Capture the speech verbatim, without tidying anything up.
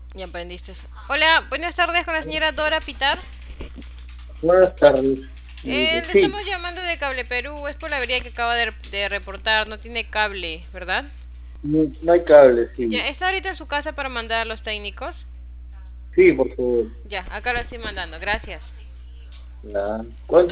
Ya aprendiste. Hola, buenas tardes con la señora Dora Pitar. Buenas tardes. Eh, Eh, le sí, estamos llamando de Cable Perú, es por la avería que acaba de, de reportar, no tiene cable, ¿verdad? no, no hay cable, Ya, sí. ¿está ahorita en su casa para mandar a los técnicos? Sí, por favor. Ya, acá lo estoy mandando, gracias. Ya. ¿Cuánto